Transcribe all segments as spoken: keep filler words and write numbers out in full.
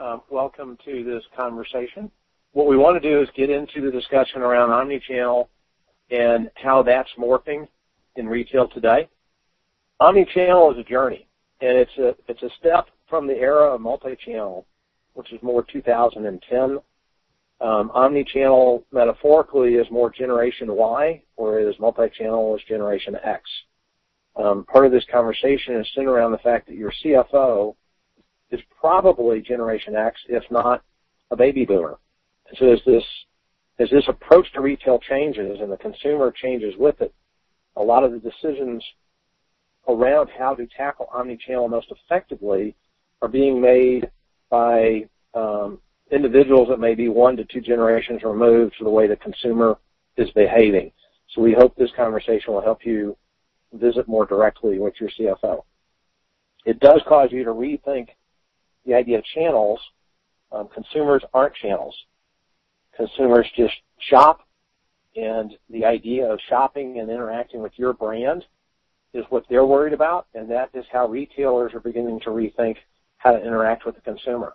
Um, welcome to this conversation. What we want to do is get into the discussion around omnichannel and how that's morphing in retail today. Omnichannel is a journey, and it's a it's a step from the era of multi-channel, which is more two thousand ten. Um, omnichannel, metaphorically, is more Generation Y, whereas multi-channel is Generation X. Um, part of this conversation is centered around the fact that your C F O is probably Generation X, if not a baby boomer. And so as this, as this approach to retail changes and the consumer changes with it, a lot of the decisions around how to tackle omnichannel most effectively are being made by um, individuals that may be one to two generations removed to the way the consumer is behaving. So we hope this conversation will help you visit more directly with your C F O. It does cause you to rethink the idea of channels. Um, consumers aren't channels. Consumers just shop, and the idea of shopping and interacting with your brand is what they're worried about, and that is how retailers are beginning to rethink how to interact with the consumer.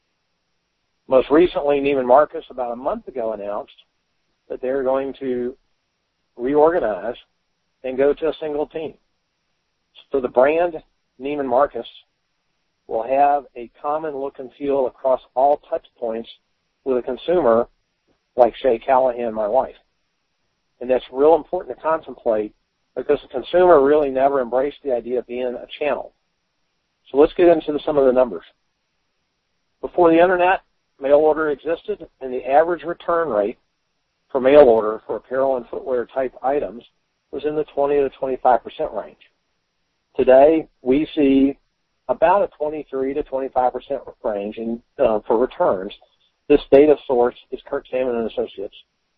Most recently, Neiman Marcus, about a month ago, announced that they're going to reorganize and go to a single team. So the brand Neiman Marcus will have a common look and feel across all touch points with a consumer like Shay Callahan, my wife. And that's real important to contemplate because the consumer really never embraced the idea of being a channel. So let's get into the, some of the numbers. Before the Internet, mail order existed, and the average return rate for mail order for apparel and footwear type items was in the twenty to twenty-five percent range. Today, we see about a twenty-three to twenty-five percent range in, uh, for returns. This data source is Kurt Salmon and Associates.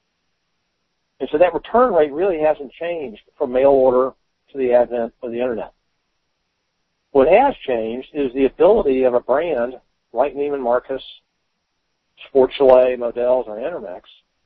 And so that return rate really hasn't changed from mail order to the advent of the Internet. What has changed is the ability of a brand like Neiman Marcus, Sport Chalet, Modell's, or Intermex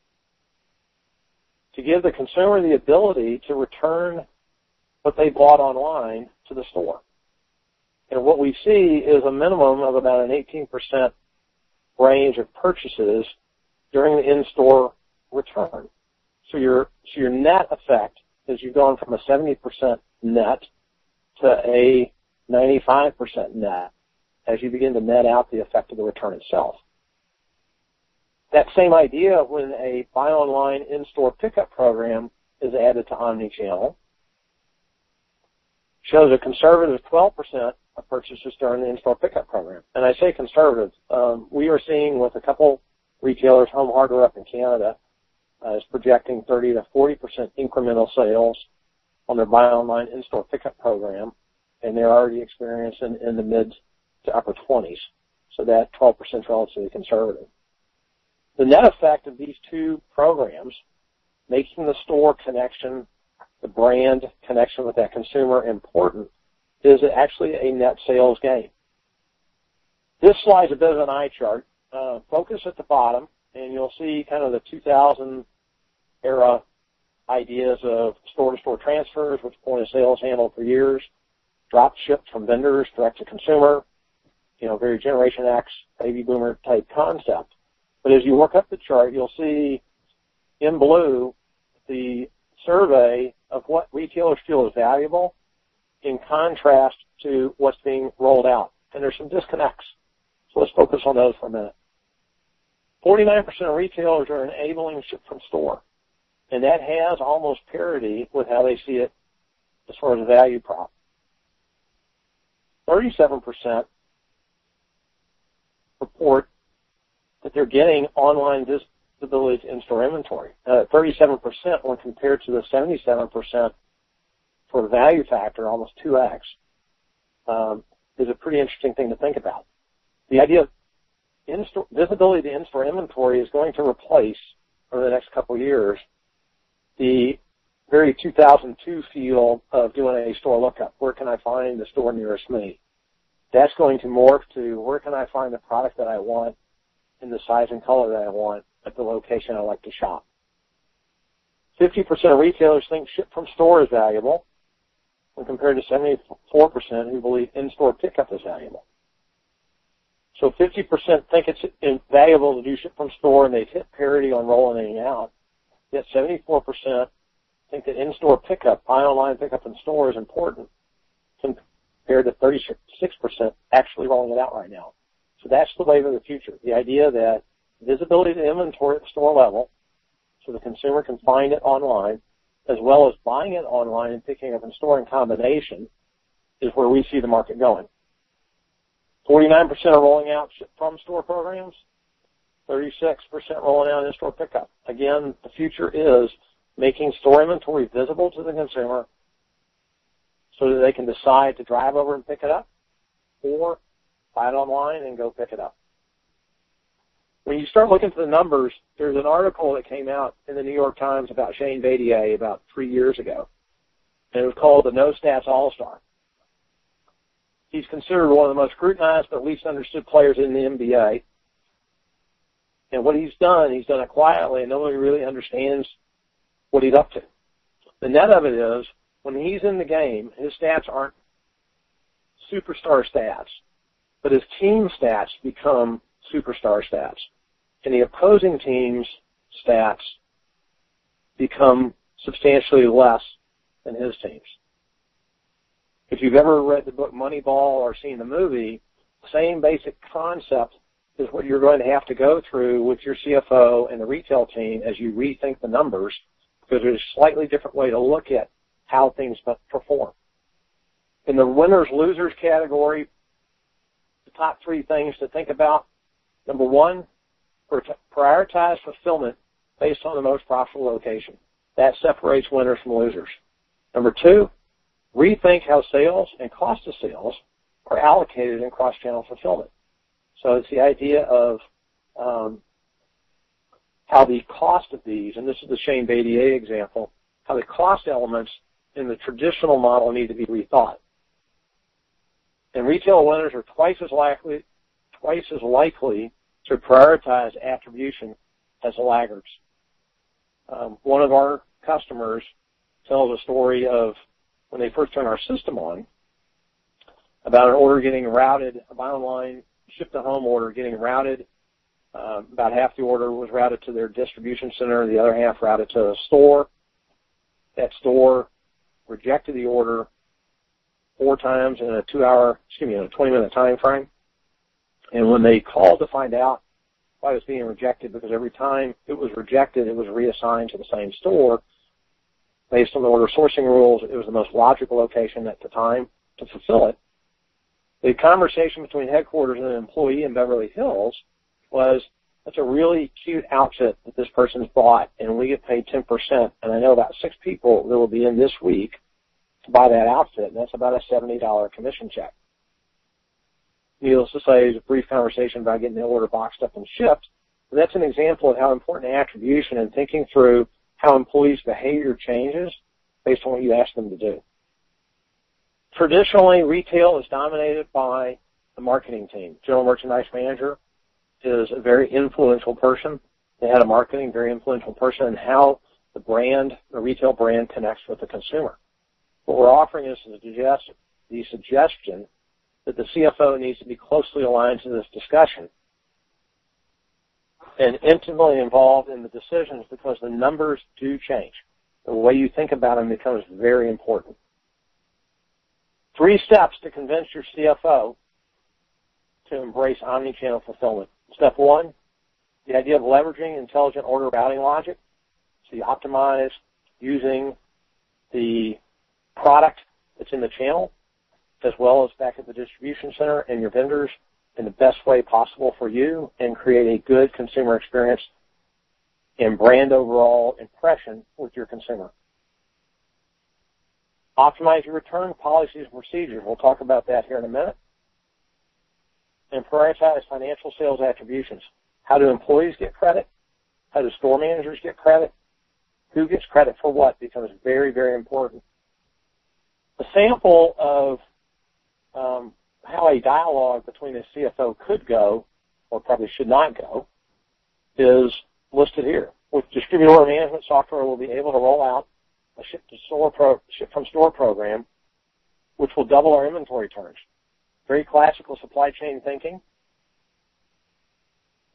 to give the consumer the ability to return what they bought online to the store. And what we see is a minimum of about an eighteen percent range of purchases during the in-store return. So your, so your net effect is you've gone from a seventy percent net to a ninety-five percent net as you begin to net out the effect of the return itself. That same idea when a buy online in-store pickup program is added to omnichannel shows a conservative twelve percent of purchases during the in-store pickup program. And I say conservative. Um, we are seeing with a couple retailers, Home Hardware up in Canada, uh, is projecting thirty to forty percent incremental sales on their buy online in-store pickup program, and they're already experiencing in the mid to upper twenties. So that twelve percent is relatively conservative. The net effect of these two programs, making the store connection, the brand connection with that consumer important, is actually a net sales gain. This slide's a bit of an eye chart. Uh, focus at the bottom, and you'll see kind of the two thousand era ideas of store-to-store transfers, which point of sales handled for years, drop shipped from vendors direct to consumer, you know, very Generation X, baby boomer type concept. But as you work up the chart, you'll see in blue the survey of what retailers feel is valuable in contrast to what's being rolled out. And there's some disconnects. So let's focus on those for a minute. forty-nine percent of retailers are enabling ship from store. And that has almost parity with how they see it as far as a value prop. thirty-seven percent report that they're getting online visibility to in-store inventory. Uh, thirty-seven percent when compared to the seventy-seven percent for the value factor, almost two X, um, is a pretty interesting thing to think about. The idea of in-store, visibility to in-store inventory is going to replace, over the next couple of years, the very two thousand two feel of doing a store lookup. Where can I find the store nearest me? That's going to morph to where can I find the product that I want in the size and color that I want at the location I like to shop. fifty percent of retailers think ship from store is valuable, when compared to seventy-four percent who believe in-store pickup is valuable. So fifty percent think it's valuable to do ship from store, and they've hit parity on rolling it out. Yet seventy-four percent think that in-store pickup, buy online, pickup in store is important compared to thirty-six percent actually rolling it out right now. So that's the wave of the future. The idea that visibility to inventory at the store level so the consumer can find it online, as well as buying it online and picking up in store in combination, is where we see the market going. forty-nine percent are rolling out from store programs, thirty-six percent rolling out in-store pickup. Again, the future is making store inventory visible to the consumer so that they can decide to drive over and pick it up or buy it online and go pick it up. When you start looking at the numbers, there's an article that came out in the New York Times about Shane Battier about three years ago, and it was called the No Stats All-Star. He's considered one of the most scrutinized but least understood players in the N B A. And what he's done, he's done it quietly, and nobody really understands what he's up to. The net of it is, when he's in the game, his stats aren't superstar stats, but his team stats become superstar stats. And the opposing team's stats become substantially less than his team's. If you've ever read the book Moneyball or seen the movie, the same basic concept is what you're going to have to go through with your C F O and the retail team as you rethink the numbers, because there's a slightly different way to look at how things perform. In the winners, losers category, the top three things to think about. Number one, prioritize fulfillment based on the most profitable location. That separates winners from losers. Number two, rethink how sales and cost of sales are allocated in cross-channel fulfillment. So it's the idea of um, how the cost of these, and this is the Shane Battier example, how the cost elements in the traditional model need to be rethought. And retail winners are twice as likely, twice as likely to prioritize attribution as laggards. Um, one of our customers tells a story of when they first turned our system on about an order getting routed, a buy online, ship to home order getting routed. Uh, about half the order was routed to their distribution center, the other half routed to a store. That store rejected the order four times in a two-hour, excuse me, in a twenty-minute time frame. And when they called to find out why it was being rejected, because every time it was rejected, it was reassigned to the same store, based on the order sourcing rules, it was the most logical location at the time to fulfill it. The conversation between headquarters and an employee in Beverly Hills was, that's a really cute outfit that this person's bought, and we get paid ten percent, and I know about six people that will be in this week to buy that outfit, and that's about a seventy dollars commission check. Needless to say, it was a brief conversation about getting the order boxed up and shipped, but that's an example of how important attribution and thinking through how employees' behavior changes based on what you ask them to do. Traditionally, retail is dominated by the marketing team. General merchandise manager is a very influential person. They had a marketing, very influential person in how the brand, the retail brand, connects with the consumer. What we're offering is the suggestion that the C F O needs to be closely aligned to this discussion and intimately involved in the decisions, because the numbers do change. The way you think about them becomes very important. Three steps to convince your C F O to embrace omni-channel fulfillment. Step one, the idea of leveraging intelligent order routing logic. So you optimize using the product that's in the channel as well as back at the distribution center and your vendors in the best way possible for you, and create a good consumer experience and brand overall impression with your consumer. Optimize your return policies and procedures. We'll talk about that here in a minute. And prioritize financial sales attributions. How do employees get credit? How do store managers get credit? Who gets credit for what becomes very, very important. A sample of um, how a dialogue between a C F O could go, or probably should not go, is listed here. With distributor order management software, we'll be able to roll out a ship to store pro, ship from store program, which will double our inventory turns. Very classical supply chain thinking.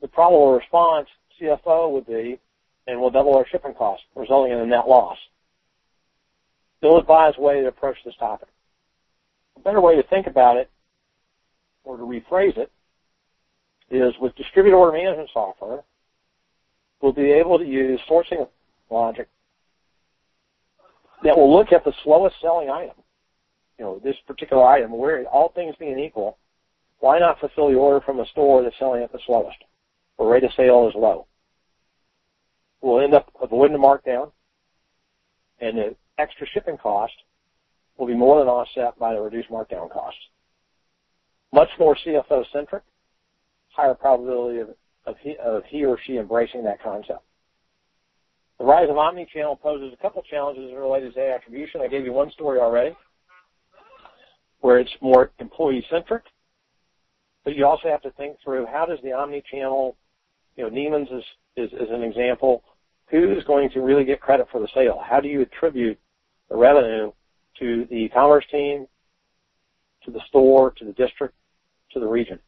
the probable response C F O would be, and we'll double our shipping costs, resulting in a net loss. Ill-advised way to approach this topic. A better way to think about it, or to rephrase it, is with distributed order management software, we'll be able to use sourcing logic that will look at the slowest selling item. You know, this particular item, where all things being equal, why not fulfill the order from a store that's selling at the slowest, where rate of sale is low? We'll end up avoiding the markdown, and the extra shipping cost will be more than offset by the reduced markdown costs. Much more C F O-centric, higher probability of, of, he, of he or she embracing that concept. The rise of omnichannel poses a couple challenges related to attribution. I gave you one story already, where it's more employee-centric, but you also have to think through how does the omnichannel, you know, Neiman's is, is, is an example, who's going to really get credit for the sale? How do you attribute the revenue to the e-commerce team, to the store, to the district, to the region?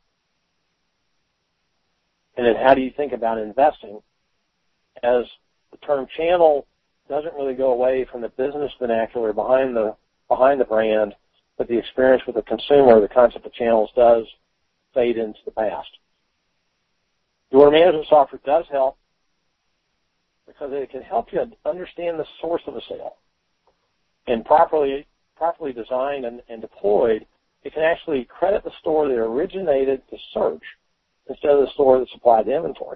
And then how do you think about investing, as the term channel doesn't really go away from the business vernacular behind the behind the brand, but the experience with the consumer, the concept of channels does fade into the past. The order management software does help because it can help you understand the source of a sale. And properly properly designed and, and deployed, it can actually credit the store that originated the search instead of the store that supplied the inventory.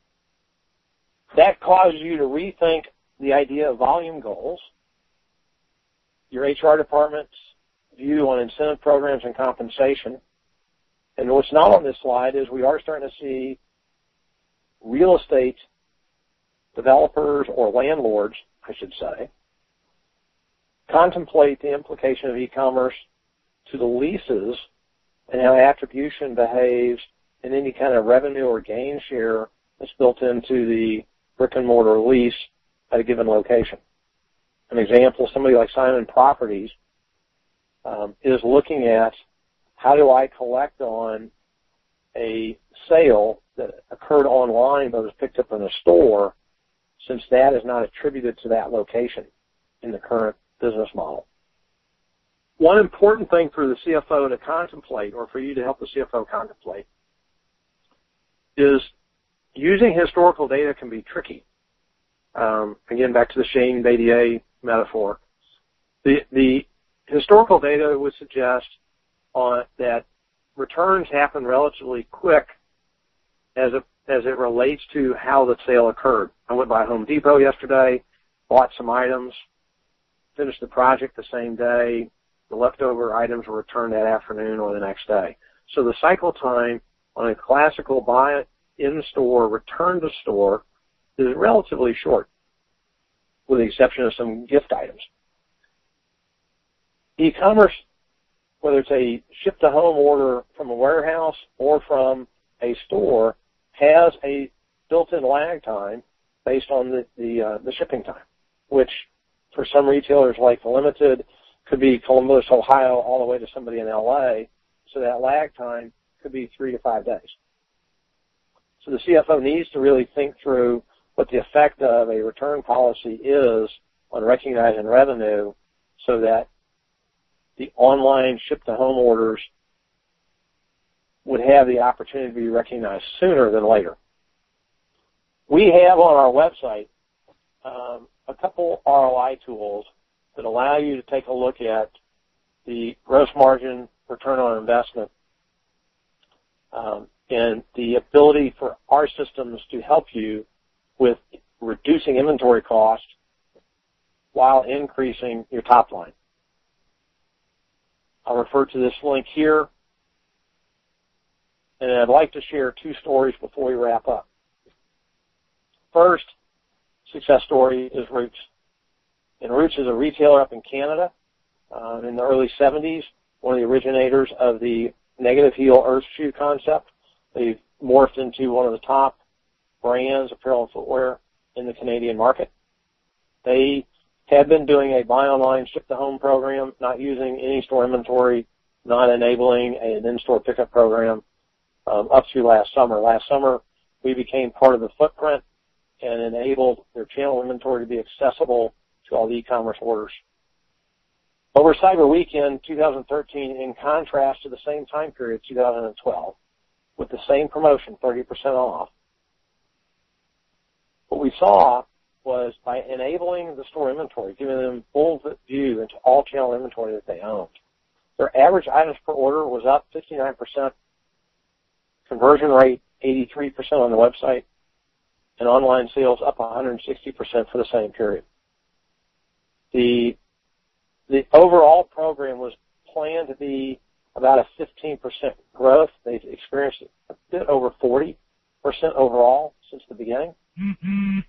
That causes you to rethink the idea of volume goals, your H R department's view on incentive programs and compensation. And what's not on this slide is we are starting to see real estate developers or landlords, I should say, contemplate the implication of e-commerce to the leases and how attribution behaves in any kind of revenue or gain share that's built into the brick-and-mortar lease at a given location. An example, somebody like Simon Properties um, is looking at how do I collect on a sale that occurred online but was picked up in a store, since that is not attributed to that location in the current business model. One important thing for the C F O to contemplate, or for you to help the C F O contemplate, is using historical data can be tricky. Um, again, back to the Shane Battier metaphor. The, the historical data would suggest on, that returns happen relatively quick as it, as it relates to how the sale occurred. I went by Home Depot yesterday, bought some items, finished the project the same day. The leftover items were returned that afternoon or the next day. So the cycle time on a classical buy in-store, return to store is relatively short, with the exception of some gift items. E-commerce, whether it's a ship-to-home order from a warehouse or from a store, has a built-in lag time based on the the, uh, the shipping time, which for some retailers like the Limited could be Columbus, Ohio, all the way to somebody in L A, so that lag time could be three to five days. So the C F O needs to really think through what the effect of a return policy is on recognizing revenue so that the online ship-to-home orders would have the opportunity to be recognized sooner than later. We have on our website um, a couple R O I tools that allow you to take a look at the gross margin, return on investment, um, and the ability for our systems to help you with reducing inventory cost while increasing your top line. I'll refer to this link here, and I'd like to share two stories before we wrap up. First success story is Roots. And Roots is a retailer up in Canada uh, in the early seventies, one of the originators of the negative heel earth shoe concept. They've morphed into one of the top brands, apparel and footwear, in the Canadian market. They had been doing a buy online, ship to home program, not using any store inventory, not enabling an in-store pickup program um, up through last summer. Last summer, we became part of the footprint and enabled their channel inventory to be accessible to all the e-commerce orders. Over Cyber Weekend two thousand thirteen, in contrast to the same time period, two thousand twelve, with the same promotion, thirty percent off, what we saw was by enabling the store inventory, giving them full view into all channel inventory that they owned, their average items per order was up fifty-nine percent, conversion rate eighty-three percent on the website, and online sales up one hundred sixty percent for the same period. The, the overall program was planned to be about a fifteen percent growth. They've experienced a bit over forty percent overall since the beginning. Mm-hmm.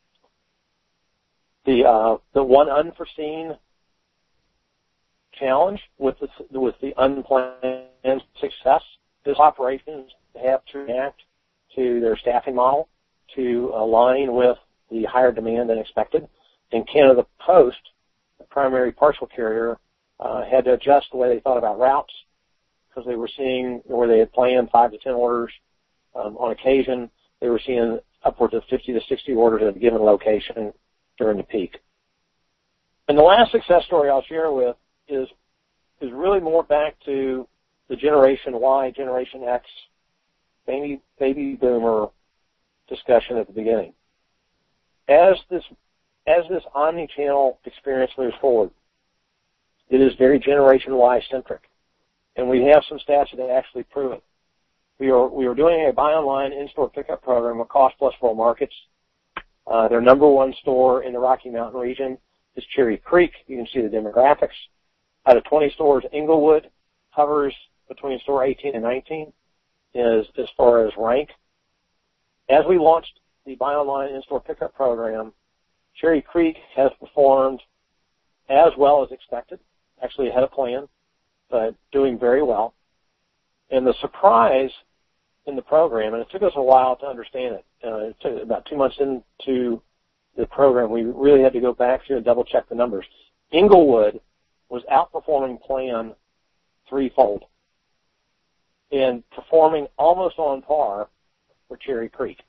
The uh, the one unforeseen challenge with the, with the unplanned success is operations have to react to their staffing model to align with the higher demand than expected. In Canada Post, the primary parcel carrier, uh, had to adjust the way they thought about routes because they were seeing where they had planned five to ten orders um, on occasion. They were seeing upwards of fifty to sixty orders at a given location during the peak. And the last success story I'll share with is is really more back to the Generation Y, Generation X, baby, baby boomer discussion at the beginning. As this as this omni-channel experience moves forward, it is very Generation Y centric, and we have some stats that actually prove it. We are we are doing a buy online in-store pickup program with Cost Plus World Markets. Uh, their number one store in the Rocky Mountain region is Cherry Creek. You can see the demographics. Out of twenty stores, Englewood hovers between store eighteen and nineteen as, as far as rank. As we launched the buy online in-store pickup program, Cherry Creek has performed as well as expected, actually ahead of plan, but doing very well. And the surprise in the program, and it took us a while to understand it. Uh, it took about two months into the program, we really had to go back to and double check the numbers. Englewood was outperforming plan threefold and performing almost on par with Cherry Creek.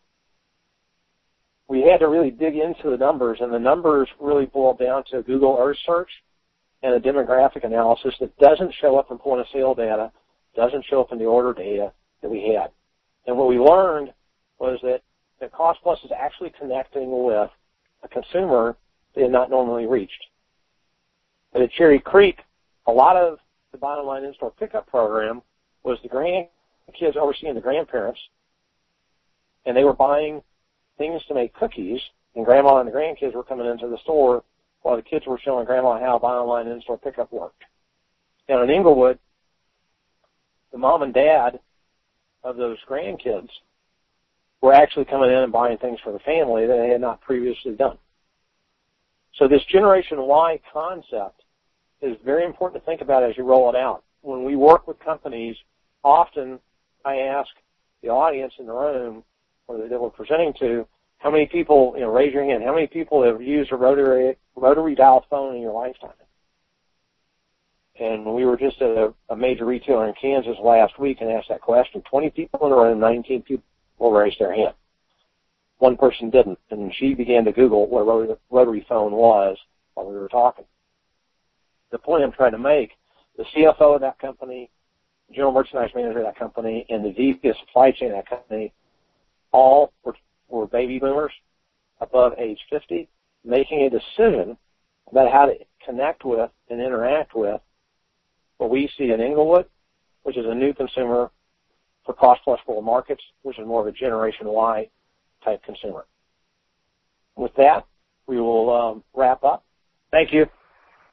We had to really dig into the numbers, and the numbers really boiled down to Google Earth search and a demographic analysis that doesn't show up in point of sale data, doesn't show up in the order data that we had. And what we learned was that, that Cost Plus is actually connecting with a consumer they had not normally reached. But at Cherry Creek, a lot of the buy online in-store pickup program was the grandkids overseeing the grandparents, and they were buying things to make cookies, and Grandma and the grandkids were coming into the store while the kids were showing Grandma how buy online in-store pickup worked. Now in Englewood, the mom and dad of those grandkids were actually coming in and buying things for the family that they had not previously done. So this Generation Y concept is very important to think about as you roll it out. When we work with companies, often I ask the audience in the room or that we're presenting to, how many people, you know, raise your hand, how many people have used a rotary, rotary dial phone in your lifetime? And we were just at a, a major retailer in Kansas last week and asked that question. twenty people in the room, nineteen people raised their hand. One person didn't, and she began to Google what a rotary phone was while we were talking. The point I'm trying to make, the C F O of that company, general merchandise manager of that company, and the V P of supply chain of that company all were, were baby boomers above age fifty, making a decision about how to connect with and interact with what we see in Englewood, which is a new consumer for Cost Plus World Markets, which is more of a Generation Y type consumer. With that, we will um, wrap up. Thank you.